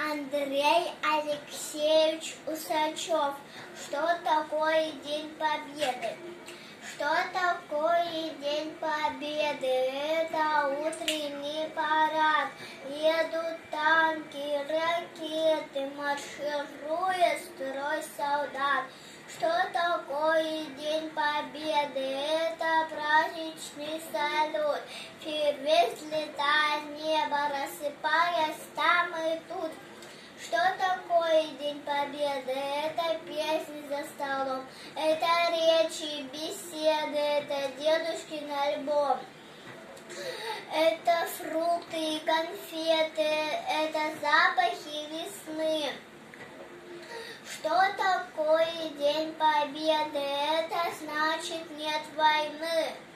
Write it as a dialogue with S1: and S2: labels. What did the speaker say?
S1: Андрей Алексеевич Усачев. Что такое День Победы? Что такое День Победы? Это утренний парад. Едут танки, ракеты, марширует строй солдат. Что такое День Победы? Это праздничный салют. Фейерверк взлетает в небо, рассыпаясь там и тут. Что такое День Победы? Это песни за столом, это речи, беседы, это дедушкин альбом. Это фрукты и конфеты, это запахи весны. Что такое День Победы? Это значит нет войны.